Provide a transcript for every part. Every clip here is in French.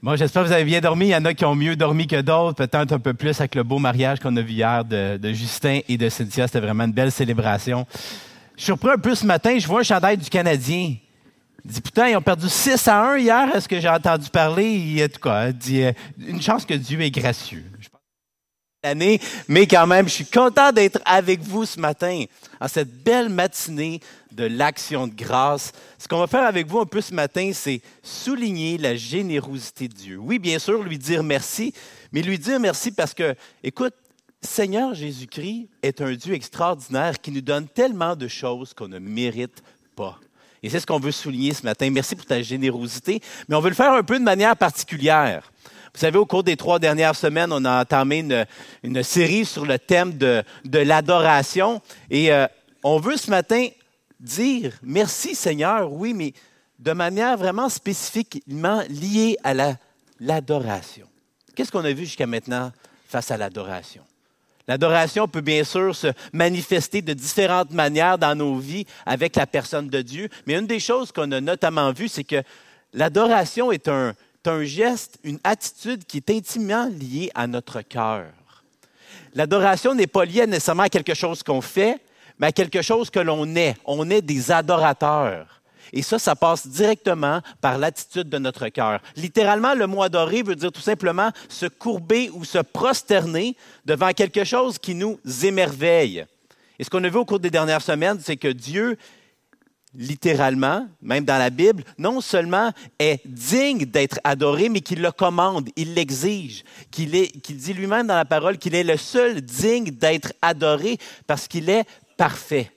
Bon, j'espère que vous avez bien dormi. Il y en a qui ont mieux dormi que d'autres, peut-être un peu plus avec le beau mariage qu'on a vu hier de Justin et de Cynthia. C'était vraiment une belle célébration. Je suis surpris un peu ce matin, je vois un chandail du Canadien. Il dit, putain, ils ont perdu 6-1 hier, est-ce que j'ai entendu parler? En tout cas, il dit, une chance que Dieu est gracieux. Je pense que c'est l'année, mais quand même, je suis content d'être avec vous ce matin, en cette belle matinée de l'Action de grâce. Ce qu'on va faire avec vous un peu ce matin, c'est souligner la générosité de Dieu. Oui, bien sûr, lui dire merci, mais lui dire merci parce que, écoute, Seigneur Jésus-Christ est un Dieu extraordinaire qui nous donne tellement de choses qu'on ne mérite pas. Et c'est ce qu'on veut souligner ce matin. Merci pour ta générosité, mais on veut le faire un peu de manière particulière. Vous savez, au cours des 3 dernières semaines, on a entamé une série sur le thème de l'adoration. Et on veut ce matin dire merci Seigneur, oui, mais de manière vraiment spécifiquement liée à l'adoration. Qu'est-ce qu'on a vu jusqu'à maintenant face à l'adoration? L'adoration peut bien sûr se manifester de différentes manières dans nos vies avec la personne de Dieu, mais une des choses qu'on a notamment vues, c'est que l'adoration est un geste, une attitude qui est intimement liée à notre cœur. L'adoration n'est pas liée nécessairement à quelque chose qu'on fait, mais à quelque chose que l'on est. On est des adorateurs. Et ça passe directement par l'attitude de notre cœur. Littéralement, le mot adorer veut dire tout simplement se courber ou se prosterner devant quelque chose qui nous émerveille. Et ce qu'on a vu au cours des dernières semaines, c'est que Dieu, littéralement, même dans la Bible, non seulement est digne d'être adoré, mais qu'il le commande, il l'exige, qu'il dit lui-même dans la parole qu'il est le seul digne d'être adoré parce qu'il est parfait.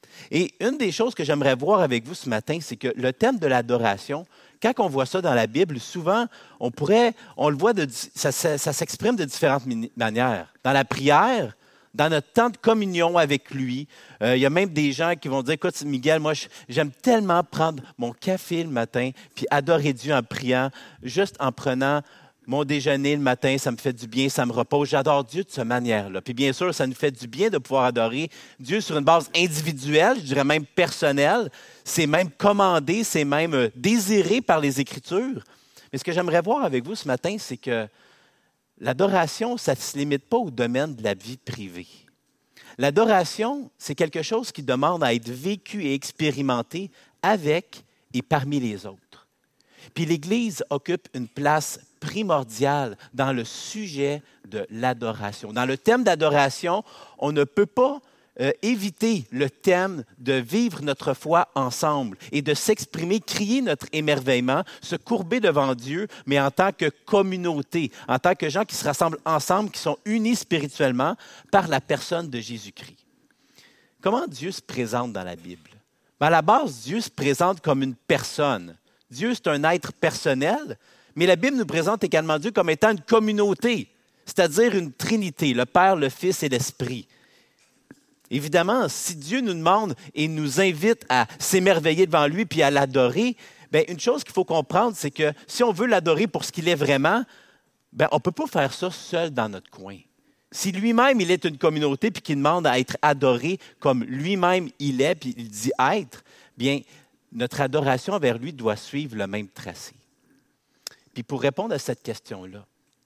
Et une des choses que j'aimerais voir avec vous ce matin, c'est que le thème de l'adoration, quand on voit ça dans la Bible, souvent, on le voit, ça s'exprime de différentes manières. Dans la prière, dans notre temps de communion avec lui, il y a même des gens qui vont dire, écoute, Miguel, moi, j'aime tellement prendre mon café le matin, puis adorer Dieu en priant, juste en prenant mon déjeuner le matin, ça me fait du bien, ça me repose. J'adore Dieu de cette manière-là. Puis bien sûr, ça nous fait du bien de pouvoir adorer Dieu sur une base individuelle, je dirais même personnelle. C'est même commandé, c'est même désiré par les Écritures. Mais ce que j'aimerais voir avec vous ce matin, c'est que l'adoration, ça ne se limite pas au domaine de la vie privée. L'adoration, c'est quelque chose qui demande à être vécu et expérimenté avec et parmi les autres. Puis l'Église occupe une place primordiale dans le sujet de l'adoration. Dans le thème d'adoration, on ne peut pas éviter le thème de vivre notre foi ensemble et de s'exprimer, crier notre émerveillement, se courber devant Dieu, mais en tant que communauté, en tant que gens qui se rassemblent ensemble, qui sont unis spirituellement par la personne de Jésus-Christ. Comment Dieu se présente dans la Bible? À la base, Dieu se présente comme une personne. Dieu, c'est un être personnel, mais la Bible nous présente également Dieu comme étant une communauté, c'est-à-dire une trinité, le Père, le Fils et l'Esprit. Évidemment, si Dieu nous demande et nous invite à s'émerveiller devant lui puis à l'adorer, bien, une chose qu'il faut comprendre, c'est que si on veut l'adorer pour ce qu'il est vraiment, bien, on ne peut pas faire ça seul dans notre coin. Si lui-même, il est une communauté puis qu'il demande à être adoré comme lui-même il est puis il dit être, bien, notre adoration envers lui doit suivre le même tracé. Puis pour répondre à cette question-là,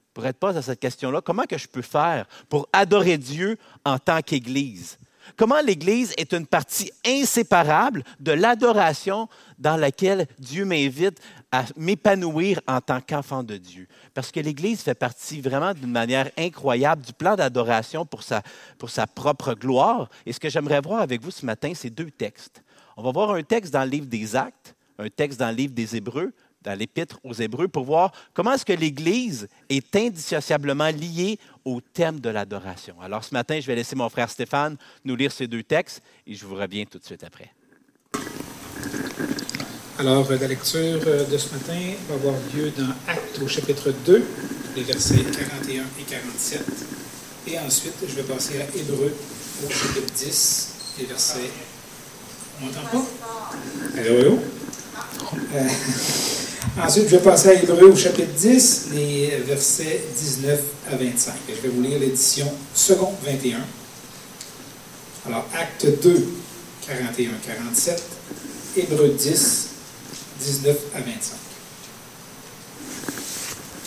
comment que je peux faire pour adorer Dieu en tant qu'Église? Comment l'Église est une partie inséparable de l'adoration dans laquelle Dieu m'invite à m'épanouir en tant qu'enfant de Dieu? Parce que l'Église fait partie vraiment d'une manière incroyable du plan d'adoration pour sa propre gloire. Et ce que j'aimerais voir avec vous ce matin, c'est 2 textes. On va voir un texte dans le livre des Actes, un texte dans le livre des Hébreux, dans l'Épître aux Hébreux, pour voir comment est-ce que l'Église est indissociablement liée au thème de l'adoration. Alors ce matin, je vais laisser mon frère Stéphane nous lire ces 2 textes et je vous reviens tout de suite après. Alors, la lecture de ce matin va avoir lieu dans Actes au chapitre 2, les versets 41 et 47. Et ensuite, je vais passer à Hébreux au chapitre 10, les versets... On m'entend pas? Allô? Ensuite, je vais passer à Hébreux au chapitre 10, les versets 19 à 25. Et je vais vous lire l'édition seconde 21. Alors, Acte 2, 41-47, Hébreux 10, 19 à 25.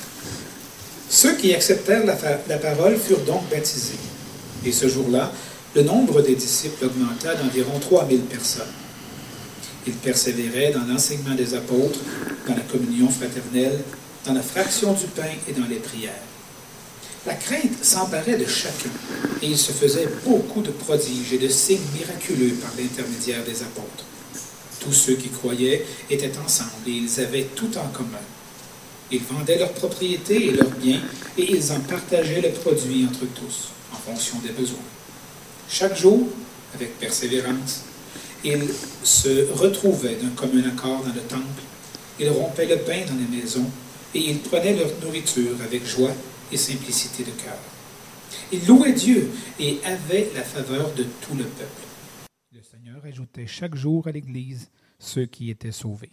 Ceux qui acceptèrent la parole furent donc baptisés. Et ce jour-là, le nombre des disciples augmenta d'environ 3000 personnes. Ils persévéraient dans l'enseignement des apôtres, dans la communion fraternelle, dans la fraction du pain et dans les prières. La crainte s'emparait de chacun, et il se faisait beaucoup de prodiges et de signes miraculeux par l'intermédiaire des apôtres. Tous ceux qui croyaient étaient ensemble et ils avaient tout en commun. Ils vendaient leurs propriétés et leurs biens, et ils en partageaient le produit entre tous, en fonction des besoins. Chaque jour, avec persévérance, ils se retrouvaient d'un commun accord dans le temple, ils rompaient le pain dans les maisons, et ils prenaient leur nourriture avec joie et simplicité de cœur. Ils louaient Dieu et avaient la faveur de tout le peuple. Le Seigneur ajoutait chaque jour à l'Église ceux qui étaient sauvés.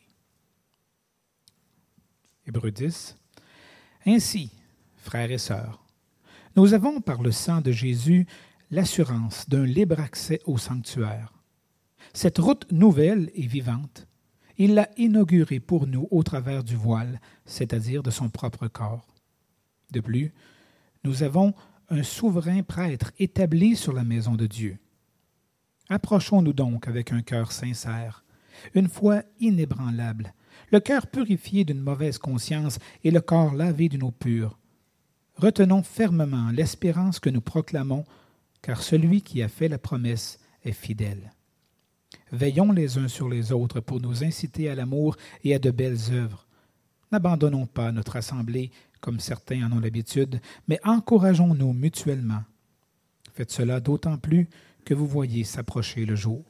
Hébreux 10. Ainsi, frères et sœurs, nous avons par le sang de Jésus l'assurance d'un libre accès au sanctuaire. Cette route nouvelle et vivante, il l'a inaugurée pour nous au travers du voile, c'est-à-dire de son propre corps. De plus, nous avons un souverain prêtre établi sur la maison de Dieu. Approchons-nous donc avec un cœur sincère, une foi inébranlable, le cœur purifié d'une mauvaise conscience et le corps lavé d'une eau pure. Retenons fermement l'espérance que nous proclamons, car celui qui a fait la promesse est fidèle. Veillons les uns sur les autres pour nous inciter à l'amour et à de belles œuvres. N'abandonnons pas notre assemblée, comme certains en ont l'habitude, mais encourageons-nous mutuellement. Faites cela d'autant plus que vous voyez s'approcher le jour.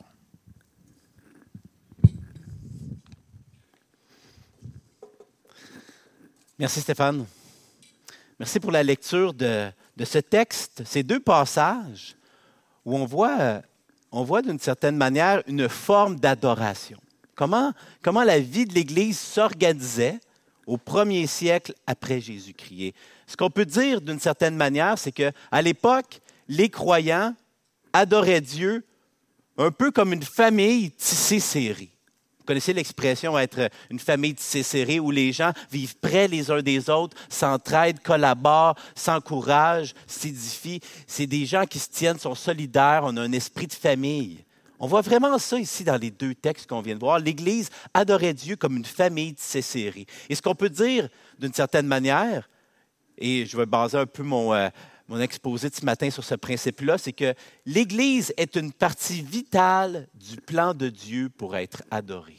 Merci Stéphane. Merci pour la lecture de ce texte, ces deux passages où on voit d'une certaine manière une forme d'adoration. Comment la vie de l'Église s'organisait au premier siècle après Jésus-Christ. Et ce qu'on peut dire d'une certaine manière, c'est qu'à l'époque, les croyants adoraient Dieu un peu comme une famille tissée serrée. Vous connaissez l'expression être une famille tissée serrée où les gens vivent près les uns des autres, s'entraident, collaborent, s'encouragent, s'édifient. C'est des gens qui se tiennent, sont solidaires, on a un esprit de famille. On voit vraiment ça ici dans les deux textes qu'on vient de voir. L'Église adorait Dieu comme une famille tissée serrée. Et ce qu'on peut dire d'une certaine manière, et je vais baser un peu mon exposé de ce matin sur ce principe-là, c'est que l'Église est une partie vitale du plan de Dieu pour être adorée.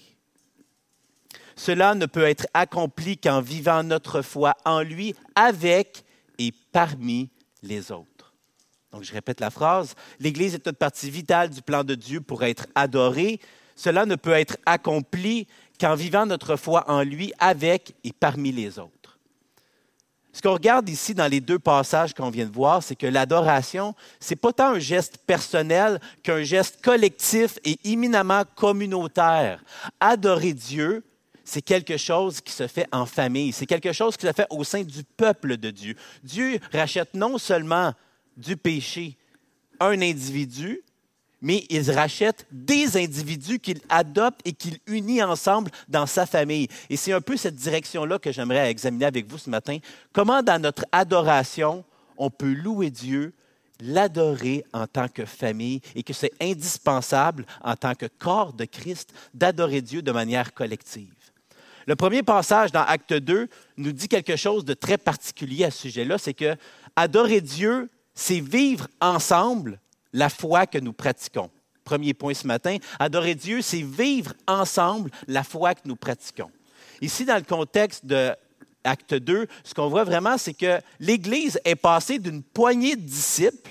Cela ne peut être accompli qu'en vivant notre foi en lui, avec et parmi les autres. Donc, je répète la phrase. L'Église est une partie vitale du plan de Dieu pour être adorée. Cela ne peut être accompli qu'en vivant notre foi en lui, avec et parmi les autres. Ce qu'on regarde ici dans les deux passages qu'on vient de voir, c'est que l'adoration, ce n'est pas tant un geste personnel qu'un geste collectif et éminemment communautaire. Adorer Dieu, c'est quelque chose qui se fait en famille. C'est quelque chose qui se fait au sein du peuple de Dieu. Dieu rachète non seulement du péché un individu, mais il rachète des individus qu'il adopte et qu'il unit ensemble dans sa famille. Et c'est un peu cette direction-là que j'aimerais examiner avec vous ce matin. Comment dans notre adoration, on peut louer Dieu, l'adorer en tant que famille et que c'est indispensable en tant que corps de Christ d'adorer Dieu de manière collective. Le premier passage dans Acte 2 nous dit quelque chose de très particulier à ce sujet-là, c'est que adorer Dieu, c'est vivre ensemble la foi que nous pratiquons. Premier point ce matin, adorer Dieu, c'est vivre ensemble la foi que nous pratiquons. Ici, dans le contexte de Acte 2, ce qu'on voit vraiment, c'est que l'Église est passée d'une poignée de disciples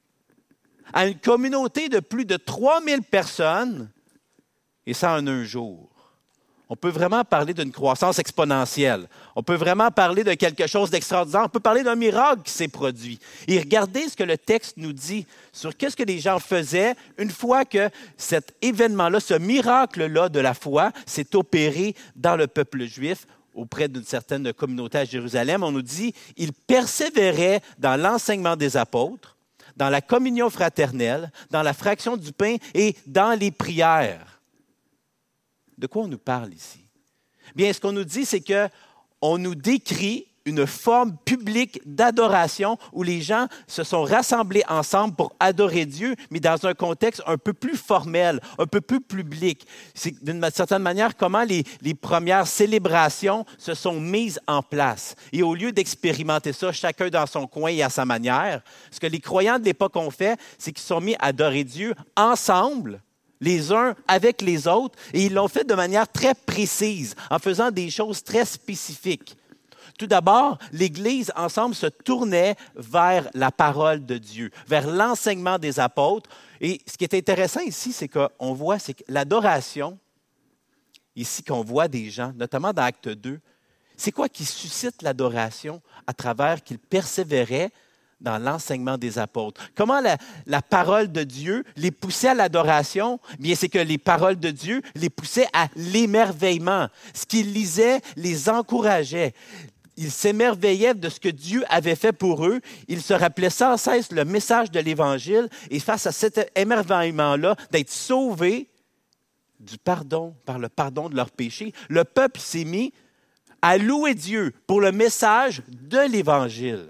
à une communauté de plus de 3000 personnes, et ça en un jour. On peut vraiment parler d'une croissance exponentielle. On peut vraiment parler de quelque chose d'extraordinaire. On peut parler d'un miracle qui s'est produit. Et regardez ce que le texte nous dit sur qu'est-ce que les gens faisaient une fois que cet événement-là, ce miracle-là de la foi s'est opéré dans le peuple juif auprès d'une certaine communauté à Jérusalem. On nous dit ils persévéraient dans l'enseignement des apôtres, dans la communion fraternelle, dans la fraction du pain et dans les prières. De quoi on nous parle ici? Bien, ce qu'on nous dit, c'est qu'on nous décrit une forme publique d'adoration où les gens se sont rassemblés ensemble pour adorer Dieu, mais dans un contexte un peu plus formel, un peu plus public. C'est d'une certaine manière comment les premières célébrations se sont mises en place. Et au lieu d'expérimenter ça, chacun dans son coin et à sa manière, ce que les croyants de l'époque ont fait, c'est qu'ils se sont mis à adorer Dieu ensemble, les uns avec les autres, et ils l'ont fait de manière très précise, en faisant des choses très spécifiques. Tout d'abord, l'Église, ensemble, se tournait vers la parole de Dieu, vers l'enseignement des apôtres. Et ce qui est intéressant ici, c'est qu'on voit, c'est que l'adoration, ici qu'on voit des gens, notamment dans Acte 2, c'est quoi qui suscite l'adoration à travers qu'ils persévéraient dans l'enseignement des apôtres? Comment la parole de Dieu les poussait à l'adoration? Bien, c'est que les paroles de Dieu les poussaient à l'émerveillement. Ce qu'ils lisaient les encourageait. Ils s'émerveillaient de ce que Dieu avait fait pour eux. Ils se rappelaient sans cesse le message de l'Évangile. Et face à cet émerveillement-là, d'être sauvés du pardon, par le pardon de leurs péchés, le peuple s'est mis à louer Dieu pour le message de l'Évangile.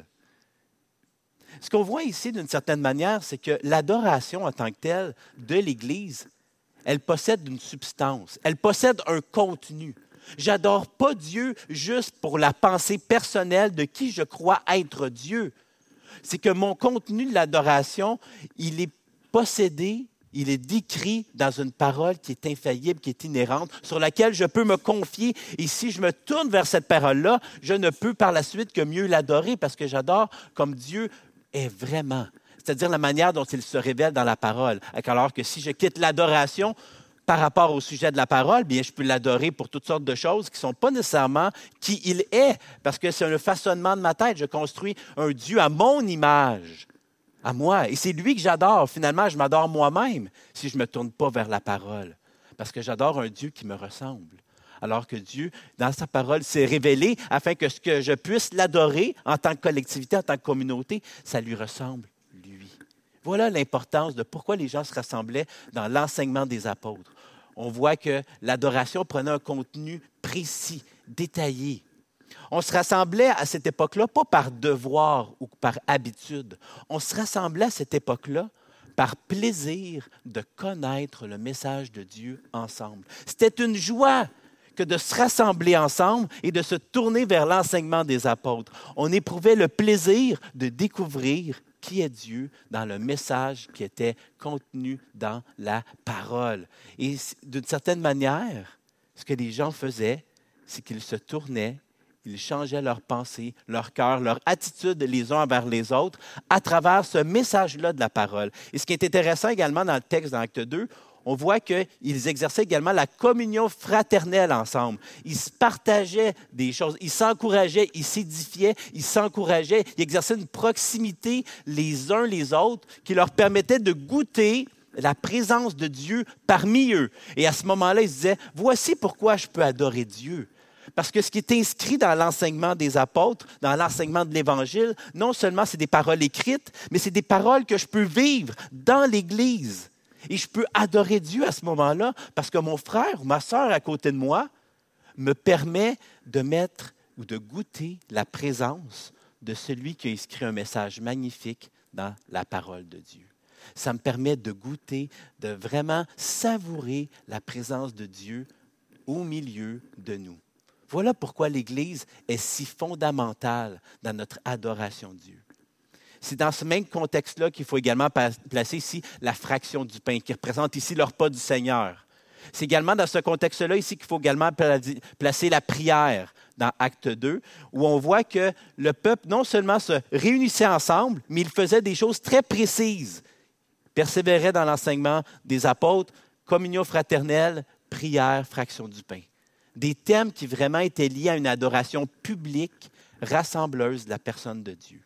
Ce qu'on voit ici, d'une certaine manière, c'est que l'adoration en tant que telle de l'Église, elle possède une substance, elle possède un contenu. J'adore pas Dieu juste pour la pensée personnelle de qui je crois être Dieu. C'est que mon contenu de l'adoration, il est possédé, il est décrit dans une parole qui est infaillible, qui est inhérente, sur laquelle je peux me confier. Et si je me tourne vers cette parole-là, je ne peux par la suite que mieux l'adorer parce que j'adore comme Dieu est vraiment, c'est-à-dire la manière dont il se révèle dans la parole. Alors que si je quitte l'adoration par rapport au sujet de la parole, bien, je peux l'adorer pour toutes sortes de choses qui ne sont pas nécessairement qui il est, parce que c'est un façonnement de ma tête. Je construis un Dieu à mon image, à moi. Et c'est lui que j'adore. Finalement, je m'adore moi-même si je ne me tourne pas vers la parole, parce que j'adore un Dieu qui me ressemble. Alors que Dieu, dans sa parole, s'est révélé afin que ce que je puisse l'adorer en tant que collectivité, en tant que communauté, ça lui ressemble, lui. Voilà l'importance de pourquoi les gens se rassemblaient dans l'enseignement des apôtres. On voit que l'adoration prenait un contenu précis, détaillé. On se rassemblait à cette époque-là, pas par devoir ou par habitude. On se rassemblait à cette époque-là par plaisir de connaître le message de Dieu ensemble. C'était une joie que de se rassembler ensemble et de se tourner vers l'enseignement des apôtres. On éprouvait le plaisir de découvrir qui est Dieu dans le message qui était contenu dans la parole. Et d'une certaine manière, ce que les gens faisaient, c'est qu'ils se tournaient, ils changeaient leurs pensées, leur cœur, leur attitude les uns envers les autres à travers ce message-là de la parole. Et ce qui est intéressant également dans le texte d'Acte 2, on voit qu'ils exerçaient également la communion fraternelle ensemble. Ils se partageaient des choses, ils s'encourageaient, ils s'édifiaient, ils s'encourageaient, ils exerçaient une proximité les uns les autres qui leur permettait de goûter la présence de Dieu parmi eux. Et à ce moment-là, ils se disaient, voici pourquoi je peux adorer Dieu. Parce que ce qui est inscrit dans l'enseignement des apôtres, dans l'enseignement de l'Évangile, non seulement c'est des paroles écrites, mais c'est des paroles que je peux vivre dans l'Église. Et je peux adorer Dieu à ce moment-là parce que mon frère ou ma sœur à côté de moi me permet de mettre ou de goûter la présence de celui qui a écrit un message magnifique dans la parole de Dieu. Ça me permet de goûter, de vraiment savourer la présence de Dieu au milieu de nous. Voilà pourquoi l'Église est si fondamentale dans notre adoration de Dieu. C'est dans ce même contexte-là qu'il faut également placer ici la fraction du pain, qui représente ici le repas du Seigneur. C'est également dans ce contexte-là ici qu'il faut également placer la prière dans Acte 2, où on voit que le peuple non seulement se réunissait ensemble, mais il faisait des choses très précises. Persévérait dans l'enseignement des apôtres, communion fraternelle, prière, fraction du pain. Des thèmes qui vraiment étaient liés à une adoration publique, rassembleuse de la personne de Dieu.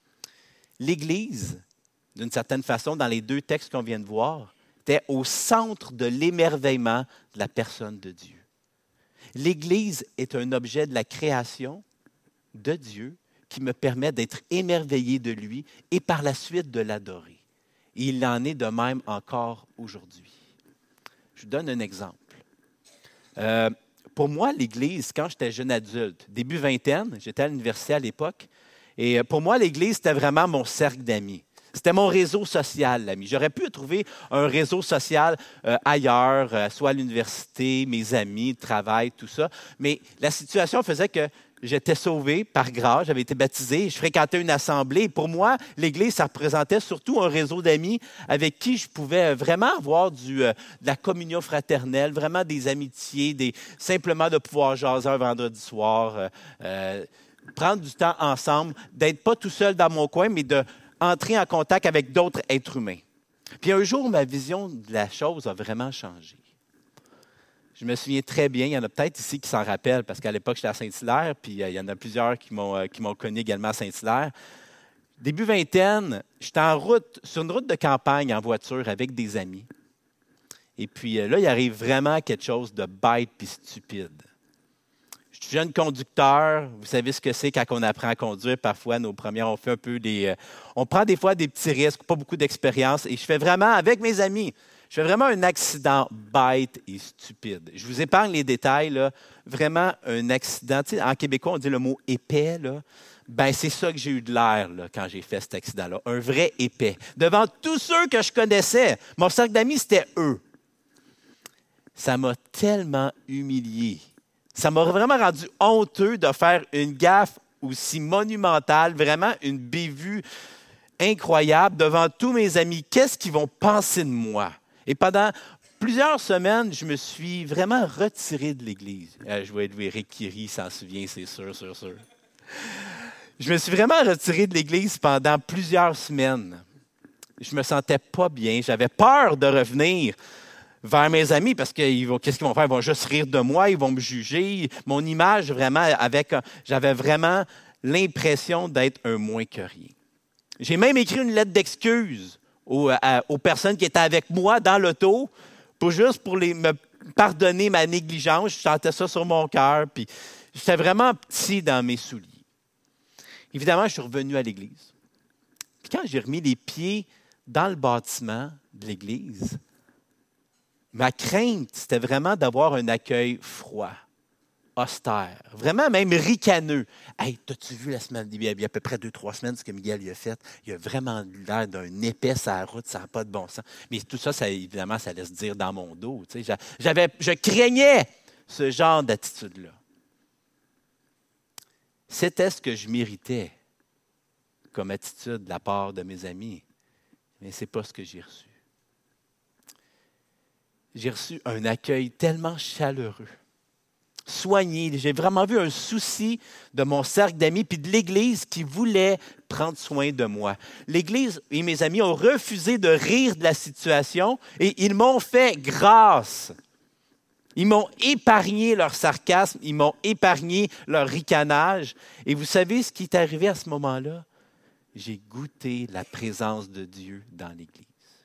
L'Église, d'une certaine façon, dans les deux textes qu'on vient de voir, était au centre de l'émerveillement de la personne de Dieu. L'Église est un objet de la création de Dieu qui me permet d'être émerveillé de lui et par la suite de l'adorer. Et il en est de même encore aujourd'hui. Je vous donne un exemple. pour moi, l'Église, quand j'étais jeune adulte, début vingtaine, j'étais à l'université à l'époque, et pour moi, l'Église, c'était vraiment mon cercle d'amis. C'était mon réseau social, l'ami. J'aurais pu trouver un réseau social ailleurs, soit à l'université, mes amis, le travail, tout ça. Mais la situation faisait que j'étais sauvé par grâce, j'avais été baptisé, je fréquentais une assemblée. Pour moi, l'Église, ça représentait surtout un réseau d'amis avec qui je pouvais vraiment avoir de la communion fraternelle, vraiment des amitiés, simplement de pouvoir jaser un vendredi soir, prendre du temps ensemble, d'être pas tout seul dans mon coin, mais d'entrer en contact avec d'autres êtres humains. Puis un jour, ma vision de la chose a vraiment changé. Je me souviens très bien, il y en a peut-être ici qui s'en rappellent, parce qu'à l'époque, j'étais à Saint-Hilaire, puis il y en a plusieurs qui m'ont connu également à Saint-Hilaire. Début vingtaine, j'étais sur une route de campagne en voiture avec des amis. Et puis là, il arrive vraiment quelque chose de bête puis stupide. Je suis jeune conducteur. Vous savez ce que c'est quand on apprend à conduire. Parfois, nos premières, on fait un peu on prend des fois des petits risques, pas beaucoup d'expérience. Et je fais vraiment, avec mes amis, un accident bête et stupide. Je vous épargne les détails, là. Vraiment un accident. Tu sais, en québécois, on dit le mot épais, là. Ben, c'est ça que j'ai eu de l'air là, quand j'ai fait cet accident-là. Un vrai épais. Devant tous ceux que je connaissais. Mon cercle d'amis, c'était eux. Ça m'a tellement humilié. Ça m'a vraiment rendu honteux de faire une gaffe aussi monumentale, vraiment une bévue incroyable devant tous mes amis. Qu'est-ce qu'ils vont penser de moi? Et pendant plusieurs semaines, je me suis vraiment retiré de l'Église. Je vais être Eric Kiri s'en souvient, c'est sûr. Je me suis vraiment retiré de l'Église pendant plusieurs semaines. Je me sentais pas bien. J'avais peur de revenir vers mes amis parce que qu'est-ce qu'ils vont faire? Ils vont juste rire de moi, ils vont me juger. Mon image, vraiment, j'avais vraiment l'impression d'être un moins que rien. J'ai même écrit une lettre d'excuse aux personnes qui étaient avec moi dans l'auto pour me pardonner ma négligence. Je sentais ça sur mon cœur, puis j'étais vraiment petit dans mes souliers. Évidemment, je suis revenu à l'Église. Puis quand j'ai remis les pieds dans le bâtiment de l'Église, ma crainte, c'était vraiment d'avoir un accueil froid, austère, vraiment même ricaneux. « Hey, t'as-tu vu la semaine, il y a à peu près 2-3 semaines ce que Miguel lui a fait? Il a vraiment l'air d'un épais à la route, ça n'a pas de bon sens. » Mais tout ça, évidemment, ça laisse dire dans mon dos. Tu sais, je craignais ce genre d'attitude-là. C'était ce que je méritais comme attitude de la part de mes amis, mais ce n'est pas ce que j'ai reçu. J'ai reçu un accueil tellement chaleureux, soigné. J'ai vraiment vu un souci de mon cercle d'amis puis de l'Église qui voulait prendre soin de moi. L'Église et mes amis ont refusé de rire de la situation et ils m'ont fait grâce. Ils m'ont épargné leur sarcasme, ils m'ont épargné leur ricanage. Et vous savez ce qui est arrivé à ce moment-là? J'ai goûté la présence de Dieu dans l'Église.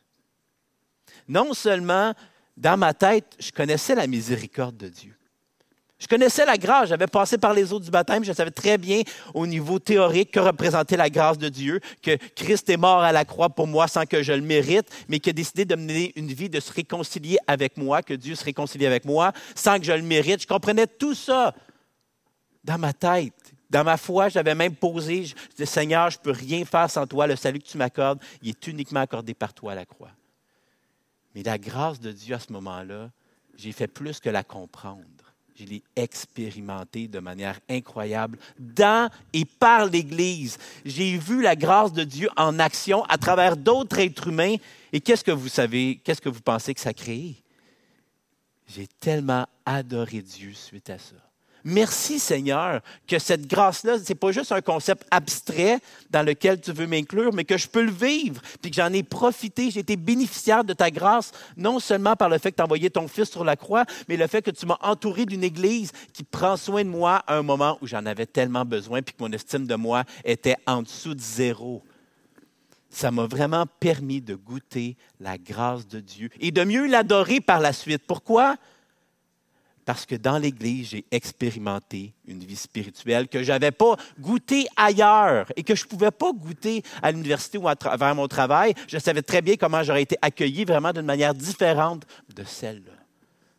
Non seulement dans ma tête, je connaissais la miséricorde de Dieu. Je connaissais la grâce. J'avais passé par les eaux du baptême. Je savais très bien au niveau théorique que représentait la grâce de Dieu, que Christ est mort à la croix pour moi sans que je le mérite, mais qu'il a décidé de mener une vie de se réconcilier avec moi, que Dieu se réconcilie avec moi sans que je le mérite. Je comprenais tout ça dans ma tête. Dans ma foi, j'avais même posé, je disais, Seigneur, je ne peux rien faire sans toi. Le salut que tu m'accordes, il est uniquement accordé par toi à la croix. Mais la grâce de Dieu à ce moment-là, j'ai fait plus que la comprendre. Je l'ai expérimentée de manière incroyable dans et par l'Église. J'ai vu la grâce de Dieu en action à travers d'autres êtres humains. Et qu'est-ce que vous pensez que ça a créé? J'ai tellement adoré Dieu suite à ça. Merci Seigneur que cette grâce-là, ce n'est pas juste un concept abstrait dans lequel tu veux m'inclure, mais que je peux le vivre, puis que j'en ai profité, j'ai été bénéficiaire de ta grâce, non seulement par le fait que tu as envoyé ton Fils sur la croix, mais le fait que tu m'as entouré d'une Église qui prend soin de moi à un moment où j'en avais tellement besoin, puis que mon estime de moi était en dessous de 0. Ça m'a vraiment permis de goûter la grâce de Dieu et de mieux l'adorer par la suite. Pourquoi? Parce que dans l'Église, j'ai expérimenté une vie spirituelle que je n'avais pas goûtée ailleurs et que je ne pouvais pas goûter à l'université ou à travers mon travail. Je savais très bien comment j'aurais été accueilli vraiment d'une manière différente de celle-là.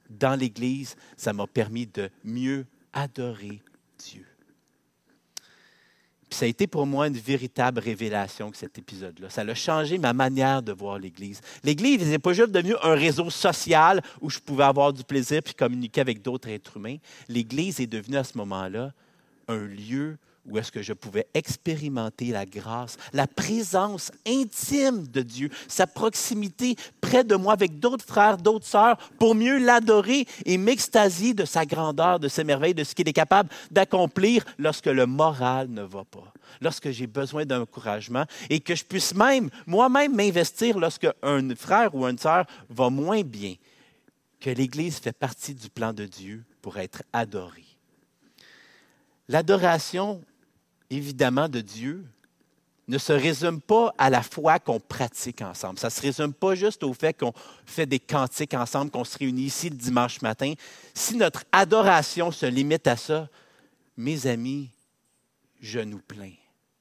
dans l'Église, ça m'a permis de mieux adorer Dieu. Puis ça a été pour moi une véritable révélation que cet épisode-là. Ça a changé ma manière de voir l'Église. L'Église n'est pas juste devenue un réseau social où je pouvais avoir du plaisir puis communiquer avec d'autres êtres humains. L'Église est devenue à ce moment-là un lieu où est-ce que je pouvais expérimenter la grâce, la présence intime de Dieu, sa proximité près de moi avec d'autres frères, d'autres sœurs, pour mieux l'adorer et m'extasier de sa grandeur, de ses merveilles, de ce qu'il est capable d'accomplir lorsque le moral ne va pas, lorsque j'ai besoin d'encouragement et que je puisse même, moi-même, m'investir lorsque un frère ou une sœur va moins bien, que l'Église fait partie du plan de Dieu pour être adorée. L'adoration, évidemment, de Dieu ne se résume pas à la foi qu'on pratique ensemble. Ça ne se résume pas juste au fait qu'on fait des cantiques ensemble, qu'on se réunit ici le dimanche matin. Si notre adoration se limite à ça, mes amis, je nous plains.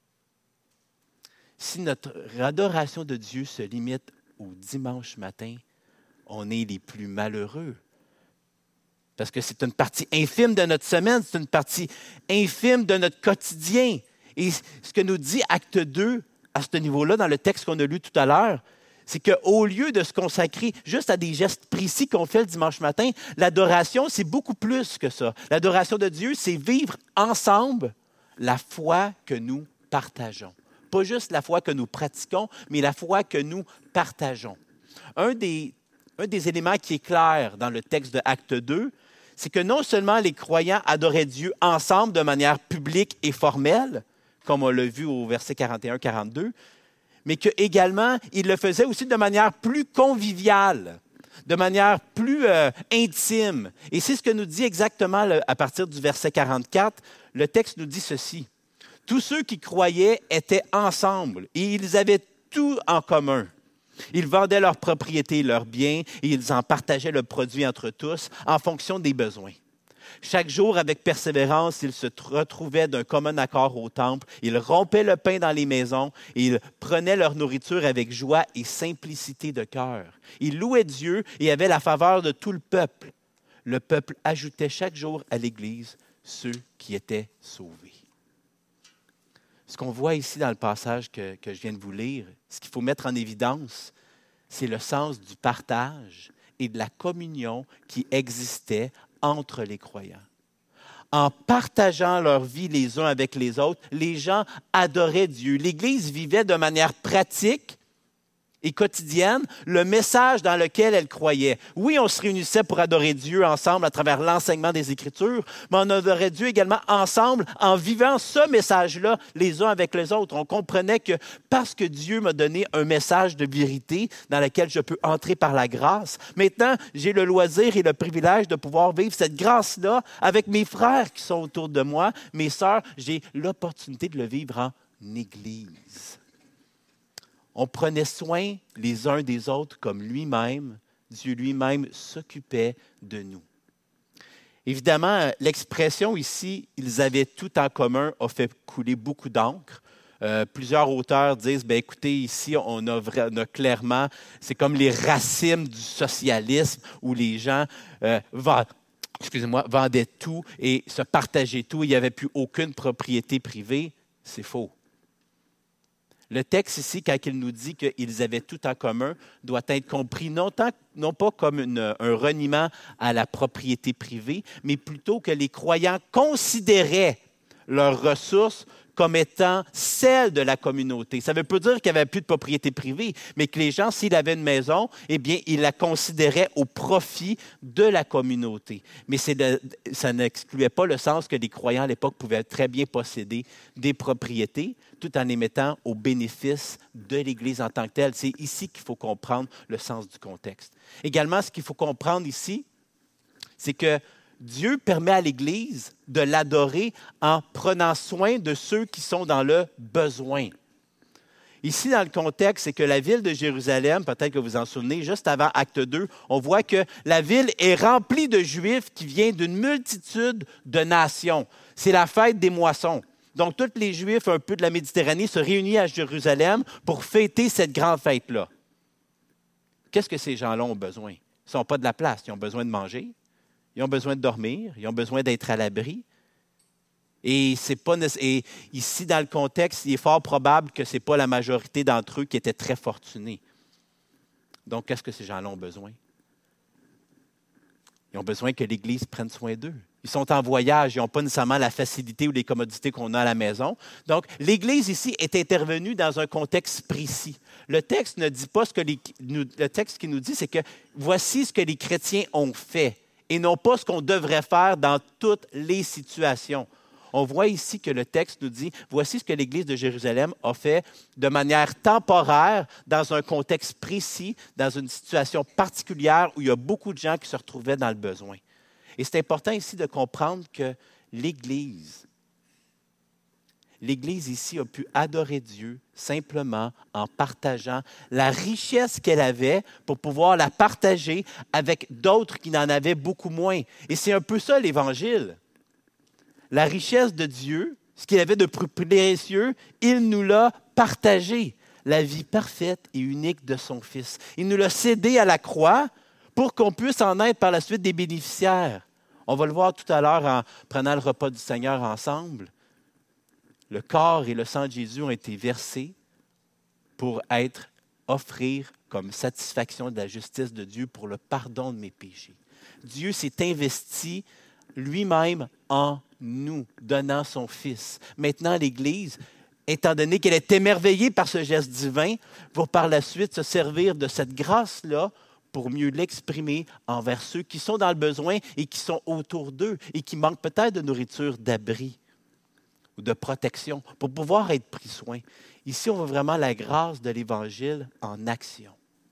Si notre adoration de Dieu se limite au dimanche matin, on est les plus malheureux. Parce que c'est une partie infime de notre semaine, c'est une partie infime de notre quotidien. Et ce que nous dit Acte 2, à ce niveau-là, dans le texte qu'on a lu tout à l'heure, c'est qu'au lieu de se consacrer juste à des gestes précis qu'on fait le dimanche matin, l'adoration, c'est beaucoup plus que ça. L'adoration de Dieu, c'est vivre ensemble la foi que nous partageons. Pas juste la foi que nous pratiquons, mais la foi que nous partageons. Un des éléments qui est clair dans le texte de Acte 2, c'est que non seulement les croyants adoraient Dieu ensemble de manière publique et formelle, comme on l'a vu au verset 41-42, mais qu'également, ils le faisaient aussi de manière plus conviviale, de manière plus intime. Et c'est ce que nous dit exactement à partir du verset 44. Le texte nous dit ceci. « Tous ceux qui croyaient étaient ensemble et ils avaient tout en commun. Ils vendaient leurs propriétés et leurs biens et ils en partageaient le produit entre tous en fonction des besoins. Chaque jour, avec persévérance, ils se retrouvaient d'un commun accord au temple. Ils rompaient le pain dans les maisons et ils prenaient leur nourriture avec joie et simplicité de cœur. Ils louaient Dieu et avaient la faveur de tout le peuple. Le peuple ajoutait chaque jour à l'Église ceux qui étaient sauvés. » Ce qu'on voit ici dans le passage que je viens de vous lire, ce qu'il faut mettre en évidence, c'est le sens du partage et de la communion qui existait entre les croyants. En partageant leur vie les uns avec les autres, les gens adoraient Dieu. L'Église vivait de manière pratique et quotidienne le message dans lequel elle croyait. Oui, on se réunissait pour adorer Dieu ensemble à travers l'enseignement des Écritures, mais on adorait Dieu également ensemble en vivant ce message-là les uns avec les autres. On comprenait que parce que Dieu m'a donné un message de vérité dans lequel je peux entrer par la grâce, maintenant, j'ai le loisir et le privilège de pouvoir vivre cette grâce-là avec mes frères qui sont autour de moi, mes sœurs. J'ai l'opportunité de le vivre en Église. On prenait soin les uns des autres comme lui-même, Dieu lui-même s'occupait de nous. Évidemment, l'expression ici, ils avaient tout en commun, a fait couler beaucoup d'encre. Plusieurs auteurs disent, écoutez, ici, on a clairement, c'est comme les racines du socialisme où les gens vendaient tout et se partageaient tout. Il n'y avait plus aucune propriété privée. C'est faux. Le texte ici, quand il nous dit qu'ils avaient tout en commun, doit être compris non pas comme un reniement à la propriété privée, mais plutôt que les croyants considéraient leurs ressources comme étant celles de la communauté. Ça ne veut pas dire qu'il n'y avait plus de propriété privée, mais que les gens, s'ils avaient une maison, eh bien, ils la considéraient au profit de la communauté. Mais ça n'excluait pas le sens que les croyants à l'époque pouvaient très bien posséder des propriétés, tout en les mettant au bénéfice de l'Église en tant que telle. C'est ici qu'il faut comprendre le sens du contexte. Également, ce qu'il faut comprendre ici, c'est que Dieu permet à l'Église de l'adorer en prenant soin de ceux qui sont dans le besoin. Ici, dans le contexte, c'est que la ville de Jérusalem, peut-être que vous vous en souvenez, juste avant Acte 2, on voit que la ville est remplie de Juifs qui viennent d'une multitude de nations. C'est la fête des moissons. Donc, tous les Juifs un peu de la Méditerranée se réunissent à Jérusalem pour fêter cette grande fête-là. Qu'est-ce que ces gens-là ont besoin? Ils n'ont pas de la place. Ils ont besoin de manger, ils ont besoin de dormir, ils ont besoin d'être à l'abri. Et ici, dans le contexte, il est fort probable que ce n'est pas la majorité d'entre eux qui étaient très fortunés. Donc, qu'est-ce que ces gens-là ont besoin? Ils ont besoin que l'Église prenne soin d'eux. Ils sont en voyage, ils n'ont pas nécessairement la facilité ou les commodités qu'on a à la maison. Donc, l'Église ici est intervenue dans un contexte précis. Le texte ne dit pas le texte qui nous dit, c'est que voici ce que les chrétiens ont fait et non pas ce qu'on devrait faire dans toutes les situations. On voit ici que le texte nous dit, voici ce que l'Église de Jérusalem a fait de manière temporaire, dans un contexte précis, dans une situation particulière où il y a beaucoup de gens qui se retrouvaient dans le besoin. Et c'est important ici de comprendre que l'Église ici a pu adorer Dieu simplement en partageant la richesse qu'elle avait pour pouvoir la partager avec d'autres qui n'en avaient beaucoup moins. Et c'est un peu ça l'Évangile. La richesse de Dieu, ce qu'il avait de plus précieux, il nous l'a partagé. La vie parfaite et unique de son Fils. Il nous l'a cédé à la croix pour qu'on puisse en être par la suite des bénéficiaires. On va le voir tout à l'heure en prenant le repas du Seigneur ensemble. Le corps et le sang de Jésus ont été versés pour offrir comme satisfaction de la justice de Dieu pour le pardon de mes péchés. Dieu s'est investi lui-même en nous, donnant son Fils. Maintenant, l'Église, étant donné qu'elle est émerveillée par ce geste divin, va par la suite se servir de cette grâce-là pour mieux l'exprimer envers ceux qui sont dans le besoin et qui sont autour d'eux et qui manquent peut-être de nourriture, d'abri ou de protection pour pouvoir être pris soin. Ici, on voit vraiment la grâce de l'Évangile en action.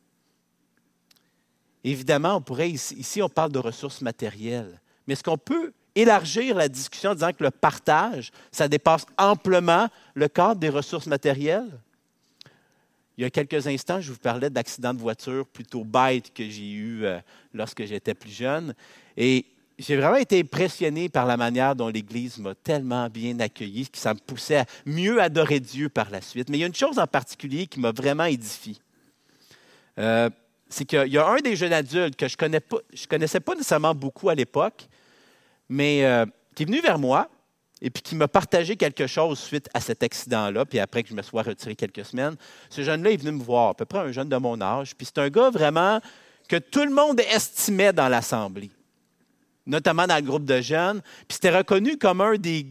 Évidemment, ici, on parle de ressources matérielles. Mais est-ce qu'on peut élargir la discussion en disant que le partage, ça dépasse amplement le cadre des ressources matérielles? Il y a quelques instants, je vous parlais d'accidents de voiture plutôt bêtes que j'ai eu lorsque j'étais plus jeune. Et j'ai vraiment été impressionné par la manière dont l'Église m'a tellement bien accueilli, que ça me poussait à mieux adorer Dieu par la suite. Mais il y a une chose en particulier qui m'a vraiment édifié. C'est qu'il y a un des jeunes adultes que je connaissais pas nécessairement beaucoup à l'époque, mais qui est venu vers moi et puis qui m'a partagé quelque chose suite à cet accident-là, puis après que je me sois retiré quelques semaines. Ce jeune-là est venu me voir, à peu près un jeune de mon âge, puis c'est un gars vraiment que tout le monde estimait dans l'Assemblée, notamment dans le groupe de jeunes, puis c'était reconnu comme un des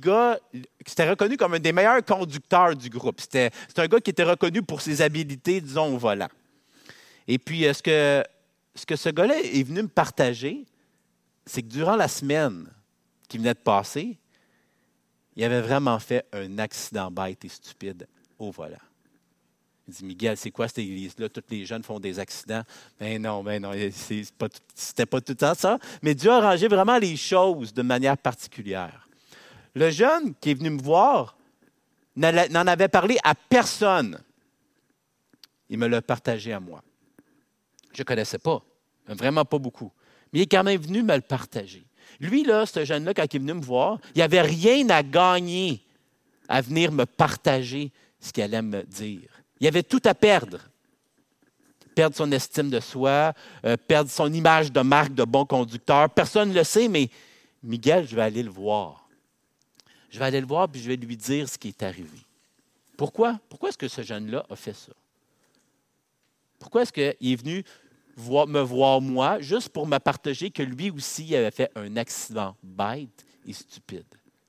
meilleurs conducteurs du groupe. C'est un gars qui était reconnu pour ses habiletés, disons, au volant. Et puis, ce que ce gars-là est venu me partager, c'est que durant la semaine qui venait de passer, il avait vraiment fait un accident bête et stupide au volant. Il dit, Miguel, c'est quoi cette église-là? Tous les jeunes font des accidents. Ben non, c'était pas tout le temps ça. Mais Dieu a arrangé vraiment les choses de manière particulière. Le jeune qui est venu me voir n'en avait parlé à personne. Il me l'a partagé à moi. Je ne connaissais pas, vraiment pas beaucoup. Mais il est quand même venu me le partager. Lui, là, ce jeune-là, quand il est venu me voir, il n'avait rien à gagner à venir me partager ce qu'il allait me dire. Il avait tout à perdre. Perdre son estime de soi, perdre son image de marque de bon conducteur. Personne ne le sait, mais Miguel, je vais aller le voir. Je vais aller le voir puis je vais lui dire ce qui est arrivé. Pourquoi? Pourquoi est-ce que ce jeune-là a fait ça? Pourquoi est-ce qu'il est venu me voir moi, juste pour me partager que lui aussi avait fait un accident bête et stupide?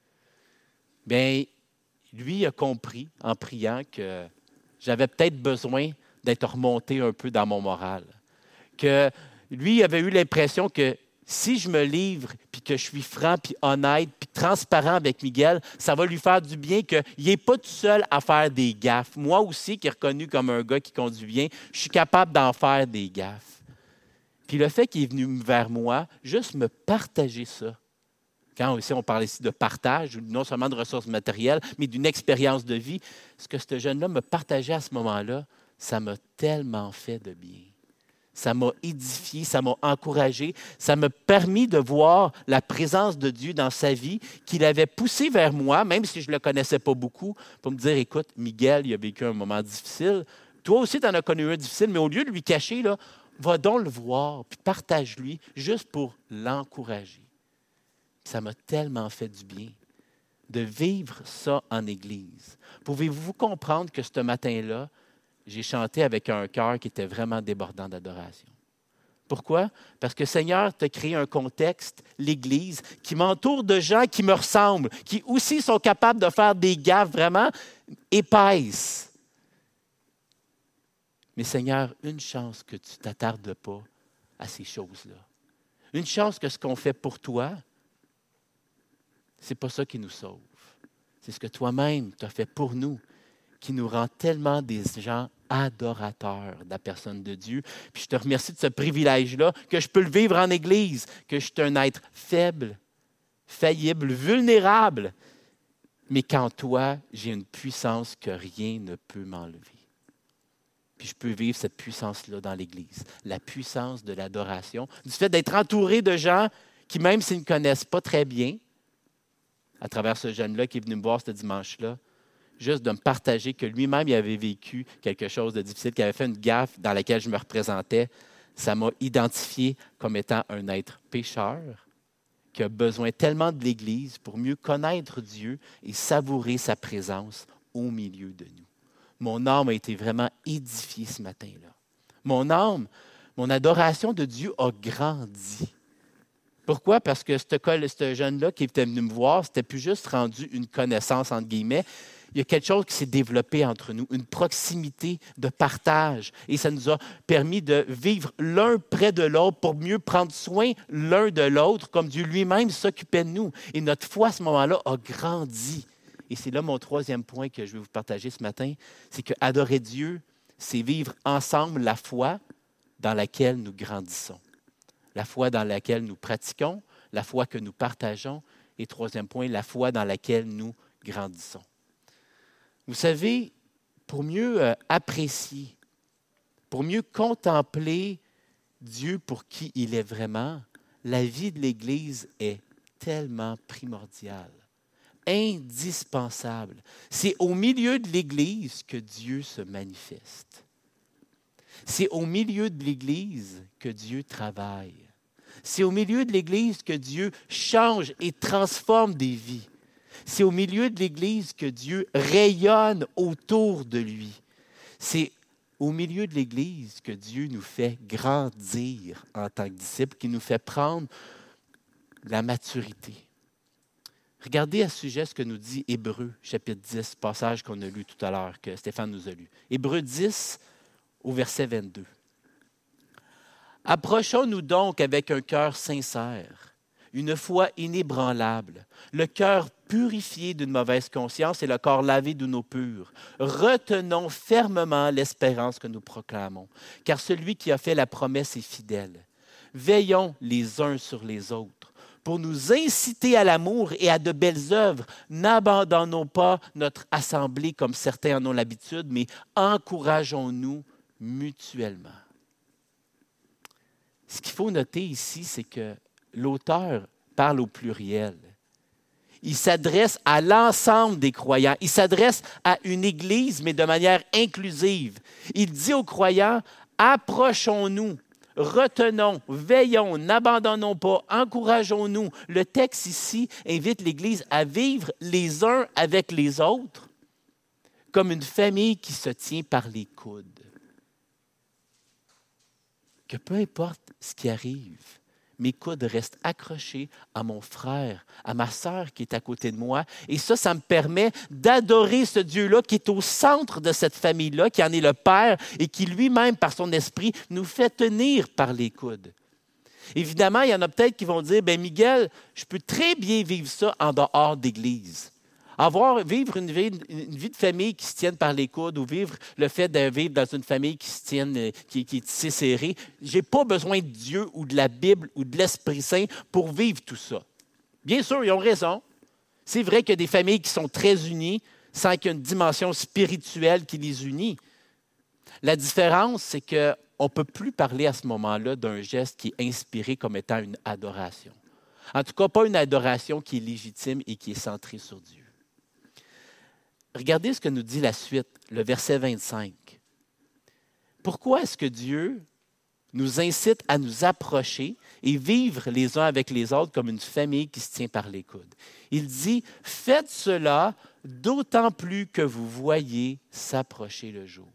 Bien, lui a compris en priant que j'avais peut-être besoin d'être remonté un peu dans mon moral. Que lui avait eu l'impression que si je me livre, puis que je suis franc, puis honnête, puis transparent avec Miguel, ça va lui faire du bien qu'il n'est pas tout seul à faire des gaffes. Moi aussi, qui est reconnu comme un gars qui conduit bien, je suis capable d'en faire des gaffes. Puis le fait qu'il est venu vers moi, juste me partager ça. Quand aussi on parle ici de partage, non seulement de ressources matérielles, mais d'une expérience de vie, ce que ce jeune-là me partageait à ce moment-là, ça m'a tellement fait de bien. Ça m'a édifié, ça m'a encouragé, ça m'a permis de voir la présence de Dieu dans sa vie, qu'il avait poussé vers moi, même si je ne le connaissais pas beaucoup, pour me dire, écoute, Miguel, il a vécu un moment difficile. Toi aussi, tu en as connu un difficile, mais au lieu de lui cacher, là, Va donc le voir, puis partage-lui juste pour l'encourager. Ça m'a tellement fait du bien de vivre ça en Église. Pouvez-vous comprendre que ce matin-là, j'ai chanté avec un cœur qui était vraiment débordant d'adoration? Pourquoi? Parce que Seigneur t'a créé un contexte, l'Église, qui m'entoure de gens qui me ressemblent, qui aussi sont capables de faire des gaffes vraiment épaisses. Mais Seigneur, une chance que tu ne t'attardes pas à ces choses-là. Une chance que ce qu'on fait pour toi, ce n'est pas ça qui nous sauve. C'est ce que toi-même t'as fait pour nous, qui nous rend tellement des gens adorateurs de la personne de Dieu. Puis je te remercie de ce privilège-là, que je peux le vivre en Église, que je suis un être faible, faillible, vulnérable, mais qu'en toi, j'ai une puissance que rien ne peut m'enlever. Puis je peux vivre cette puissance-là dans l'Église, la puissance de l'adoration, du fait d'être entouré de gens qui, même s'ils ne connaissent pas très bien, à travers ce jeune-là qui est venu me voir ce dimanche-là, juste de me partager que lui-même, il avait vécu quelque chose de difficile, qu'il avait fait une gaffe dans laquelle je me représentais. Ça m'a identifié comme étant un être pécheur qui a besoin tellement de l'Église pour mieux connaître Dieu et savourer sa présence au milieu de nous. Mon âme a été vraiment édifiée ce matin-là. Mon âme, mon adoration de Dieu a grandi. Pourquoi? Parce que ce jeune-là qui était venu me voir, c'était plus juste rendu une connaissance, entre guillemets. Il y a quelque chose qui s'est développé entre nous, une proximité de partage. Et ça nous a permis de vivre l'un près de l'autre pour mieux prendre soin l'un de l'autre, comme Dieu lui-même s'occupait de nous. Et notre foi, à ce moment-là, a grandi. Et c'est là mon troisième point que je vais vous partager ce matin, c'est qu'adorer Dieu, c'est vivre ensemble la foi dans laquelle nous grandissons. La foi dans laquelle nous pratiquons, la foi que nous partageons, et troisième point, la foi dans laquelle nous grandissons. Vous savez, pour mieux apprécier, pour mieux contempler Dieu pour qui il est vraiment, la vie de l'Église est tellement primordiale, indispensable. C'est au milieu de l'Église que Dieu se manifeste. C'est au milieu de l'Église que Dieu travaille. C'est au milieu de l'Église que Dieu change et transforme des vies. C'est au milieu de l'Église que Dieu rayonne autour de lui. C'est au milieu de l'Église que Dieu nous fait grandir en tant que disciples, qui nous fait prendre la maturité. Regardez à ce sujet ce que nous dit Hébreux, chapitre 10, passage qu'on a lu tout à l'heure, que Stéphane nous a lu. Hébreux 10, au verset 22. « Approchons-nous donc avec un cœur sincère, une foi inébranlable, le cœur purifié d'une mauvaise conscience et le corps lavé d'une eau pure. Retenons fermement l'espérance que nous proclamons, car celui qui a fait la promesse est fidèle. Veillons les uns sur les autres pour nous inciter à l'amour et à de belles œuvres. N'abandonnons pas notre assemblée comme certains en ont l'habitude, mais encourageons-nous mutuellement. » Ce qu'il faut noter ici, c'est que l'auteur parle au pluriel. Il s'adresse à l'ensemble des croyants. Il s'adresse à une Église, mais de manière inclusive. Il dit aux croyants, approchons-nous, retenons, veillons, n'abandonnons pas, encourageons-nous. Le texte ici invite l'Église à vivre les uns avec les autres comme une famille qui se tient par les coudes. Que peu importe ce qui arrive, mes coudes restent accrochés à mon frère, à ma sœur qui est à côté de moi. Et ça me permet d'adorer ce Dieu-là qui est au centre de cette famille-là, qui en est le Père et qui lui-même, par son esprit, nous fait tenir par les coudes. Évidemment, il y en a peut-être qui vont dire, « Bien, Miguel, je peux très bien vivre ça en dehors d'Église. » Vivre une vie de famille qui se tienne par les coudes ou vivre le fait de vivre dans une famille qui se tienne, qui est tissée serrée. Je n'ai pas besoin de Dieu ou de la Bible ou de l'Esprit Saint pour vivre tout ça. Bien sûr, ils ont raison. C'est vrai qu'il y a des familles qui sont très unies sans qu'il y ait une dimension spirituelle qui les unit. La différence, c'est qu'on ne peut plus parler à ce moment-là d'un geste qui est inspiré comme étant une adoration. En tout cas, pas une adoration qui est légitime et qui est centrée sur Dieu. Regardez ce que nous dit la suite, le verset 25. Pourquoi est-ce que Dieu nous incite à nous approcher et vivre les uns avec les autres comme une famille qui se tient par les coudes. Il dit, faites cela d'autant plus que vous voyez s'approcher le jour.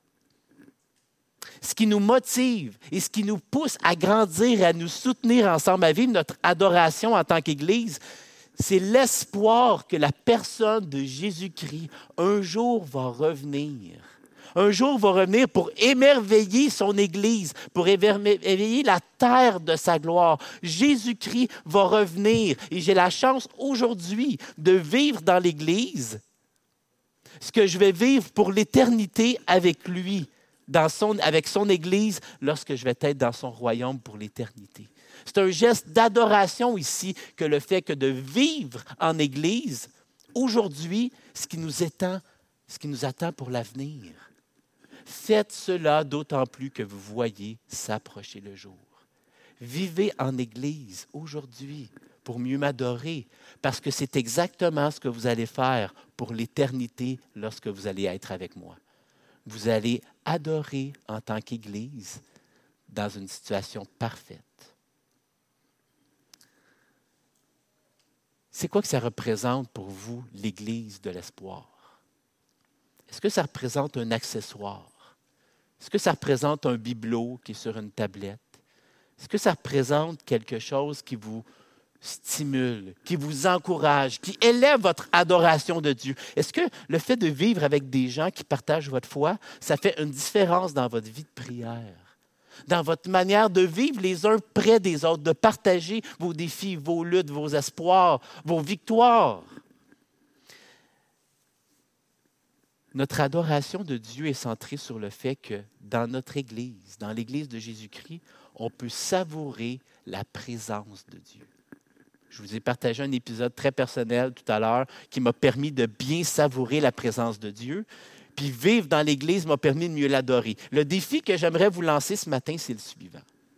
Ce qui nous motive et ce qui nous pousse à grandir et à nous soutenir ensemble, à vivre notre adoration en tant qu'Église, c'est l'espoir que la personne de Jésus-Christ un jour va revenir. Un jour va revenir pour émerveiller son Église, pour émerveiller la terre de sa gloire. Jésus-Christ va revenir et j'ai la chance aujourd'hui de vivre dans l'Église ce que je vais vivre pour l'éternité avec lui, avec son Église, lorsque je vais être dans son royaume pour l'éternité. C'est un geste d'adoration ici que le fait que de vivre en Église, aujourd'hui, ce qui nous attend pour l'avenir. Faites cela d'autant plus que vous voyez s'approcher le jour. Vivez en Église aujourd'hui pour mieux m'adorer, parce que c'est exactement ce que vous allez faire pour l'éternité lorsque vous allez être avec moi. Vous allez adorer en tant qu'Église dans une situation parfaite. C'est quoi que ça représente pour vous, l'Église de l'espoir? Est-ce que ça représente un accessoire? Est-ce que ça représente un bibelot qui est sur une tablette? Est-ce que ça représente quelque chose qui vous stimule, qui vous encourage, qui élève votre adoration de Dieu? Est-ce que le fait de vivre avec des gens qui partagent votre foi, ça fait une différence dans votre vie de prière, dans votre manière de vivre les uns près des autres, de partager vos défis, vos luttes, vos espoirs, vos victoires? Notre adoration de Dieu est centrée sur le fait que dans notre Église, dans l'Église de Jésus-Christ, on peut savourer la présence de Dieu. Je vous ai partagé un épisode très personnel tout à l'heure qui m'a permis de bien savourer la présence de Dieu. Puis vivre dans l'Église m'a permis de mieux l'adorer. Le défi que j'aimerais vous lancer ce matin, c'est le suivant.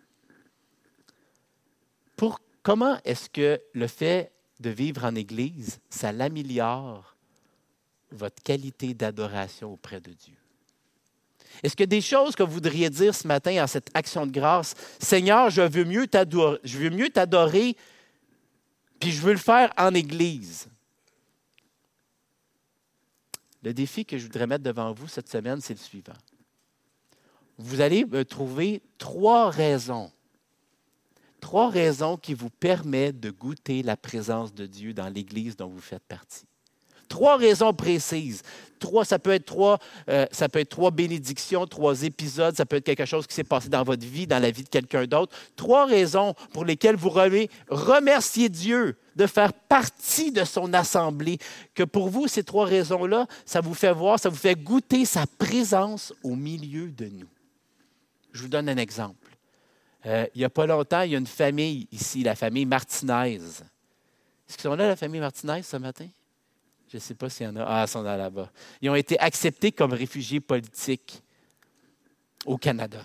Comment est-ce que le fait de vivre en Église, ça l'améliore votre qualité d'adoration auprès de Dieu? Est-ce qu'il y a des choses que vous voudriez dire ce matin en cette action de grâce? Seigneur, je veux mieux t'adorer, puis je veux le faire en Église. Le défi que je voudrais mettre devant vous cette semaine, c'est le suivant. Vous allez me trouver 3 raisons qui vous permettent de goûter la présence de Dieu dans l'Église dont vous faites partie. 3 raisons précises. Ça peut être 3 bénédictions, 3 épisodes, ça peut être quelque chose qui s'est passé dans votre vie, dans la vie de quelqu'un d'autre. 3 raisons pour lesquelles vous remercier Dieu de faire partie de son assemblée. Que pour vous, ces 3 raisons-là, ça vous fait goûter sa présence au milieu de nous. Je vous donne un exemple. Il n'y a pas longtemps, il y a une famille ici, la famille Martinez. Est-ce qu'ils sont là, la famille Martinez, ce matin? Je ne sais pas s'il y en a. Ah, ils sont là-bas. Ils ont été acceptés comme réfugiés politiques au Canada.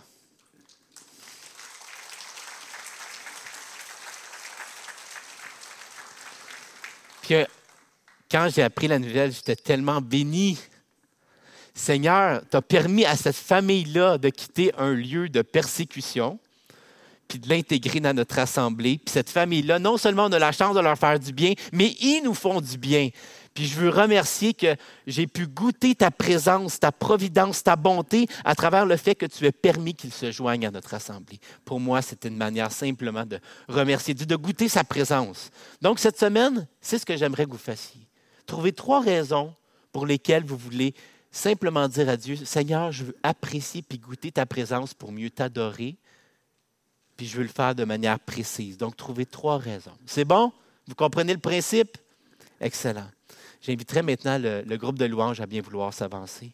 Puis, quand j'ai appris la nouvelle, j'étais tellement béni. Seigneur, tu as permis à cette famille-là de quitter un lieu de persécution, puis de l'intégrer dans notre assemblée. Puis cette famille-là, non seulement on a la chance de leur faire du bien, mais ils nous font du bien. Puis je veux remercier que j'ai pu goûter ta présence, ta providence, ta bonté à travers le fait que tu as permis qu'ils se joignent à notre assemblée. Pour moi, c'était une manière simplement de remercier Dieu, de goûter sa présence. Donc cette semaine, c'est ce que j'aimerais que vous fassiez. Trouvez 3 raisons pour lesquelles vous voulez simplement dire à Dieu, Seigneur, je veux apprécier puis goûter ta présence pour mieux t'adorer. Puis je veux le faire de manière précise. Donc, trouvez 3 raisons. C'est bon? Vous comprenez le principe? Excellent. J'inviterai maintenant le groupe de louanges à bien vouloir s'avancer.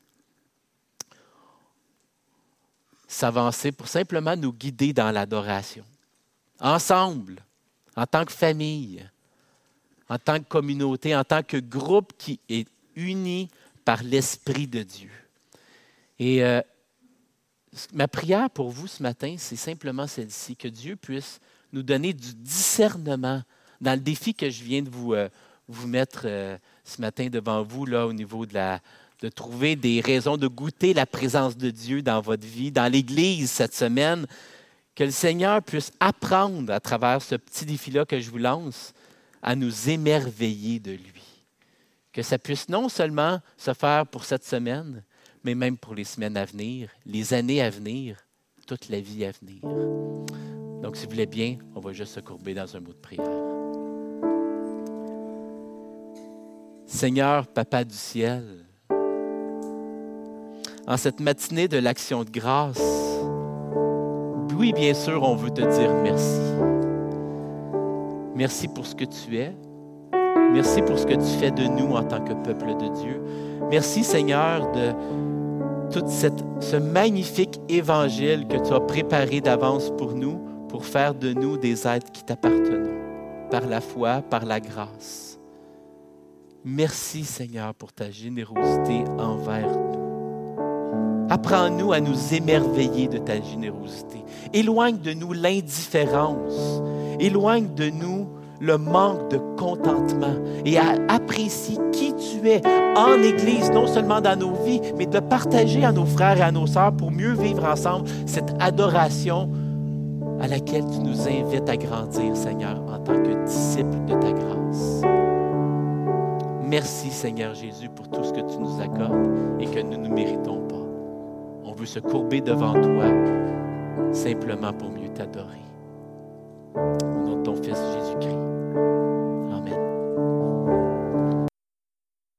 S'avancer pour simplement nous guider dans l'adoration. Ensemble, en tant que famille, en tant que communauté, en tant que groupe qui est uni par l'Esprit de Dieu. Et ma prière pour vous ce matin, c'est simplement celle-ci, que Dieu puisse nous donner du discernement dans le défi que je viens de vous mettre ce matin devant vous, là, au niveau de trouver des raisons de goûter la présence de Dieu dans votre vie, dans l'Église cette semaine, Que le Seigneur puisse apprendre à travers ce petit défi-là que je vous lance à nous émerveiller de lui. Que ça puisse non seulement se faire pour cette semaine, mais même pour les semaines à venir, les années à venir, toute la vie à venir. Donc, si vous voulez bien, on va juste se courber dans un mot de prière. Seigneur, Papa du ciel, en cette matinée de l'Action de grâce, oui, bien sûr, on veut te dire merci. Merci pour ce que tu es. Merci pour ce que tu fais de nous en tant que peuple de Dieu. Merci, Seigneur, de tout ce magnifique évangile que tu as préparé d'avance pour nous, pour faire de nous des êtres qui t'appartenons, par la foi, par la grâce. Merci, Seigneur, pour ta générosité envers nous. Apprends-nous à nous émerveiller de ta générosité. Éloigne de nous l'indifférence. Éloigne de nous le manque de contentement et apprécie qui tu es en Église, non seulement dans nos vies, mais de partager à nos frères et à nos sœurs pour mieux vivre ensemble cette adoration à laquelle tu nous invites à grandir, Seigneur, en tant que disciples de ta grâce. Merci, Seigneur Jésus, pour tout ce que tu nous accordes et que nous ne méritons pas. On veut se courber devant toi simplement pour mieux t'adorer. Au nom de ton Fils Jésus-Christ.